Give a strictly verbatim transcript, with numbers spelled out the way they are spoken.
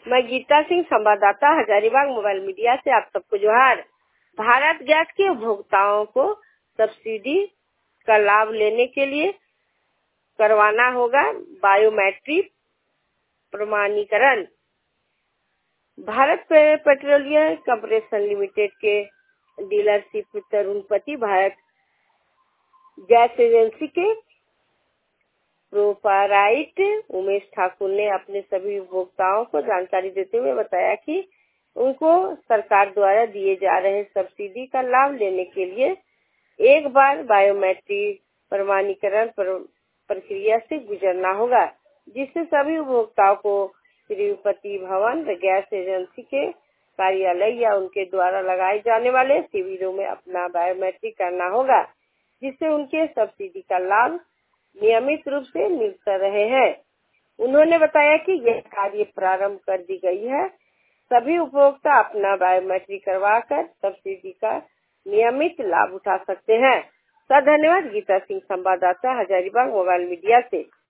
मैं गीता सिंह, संवाददाता Hazaribagh mobile media से आप सबको जोहार। भारत गैस के उपभोक्ताओं को सब्सिडी का लाभ लेने के लिए करवाना होगा बायोमेट्रिक प्रमाणीकरण। भारत पेट्रोलियम कॉर्पोरेशन लिमिटेड के डीलरशिप तरुणपति भारत गैस एजेंसी के प्रोपराइट उमेश ठाकुर ने अपने सभी उपभोक्ताओं को जानकारी देते हुए बताया कि उनको सरकार द्वारा दिए जा रहे सब्सिडी का लाभ लेने के लिए एक बार बायोमेट्रिक प्रमाणीकरण प्रक्रिया से गुजरना होगा, जिससे सभी उपभोक्ताओं को तिरुपति भवन गैस एजेंसी के कार्यालय या उनके द्वारा लगाए जाने वाले शिविरों में अपना बायोमेट्रिक करना होगा, जिससे उनके सब्सिडी का लाभ नियमित रूप से मिलता रहे हैं। उन्होंने बताया कि यह कार्य प्रारंभ कर दी गई है। सभी उपभोक्ता अपना बायोमेट्रिक करवाकर सब्सिडी का नियमित लाभ उठा सकते हैं। सर धन्यवाद। गीता सिंह, संवाददाता हजारीबाग मोबाइल मीडिया से।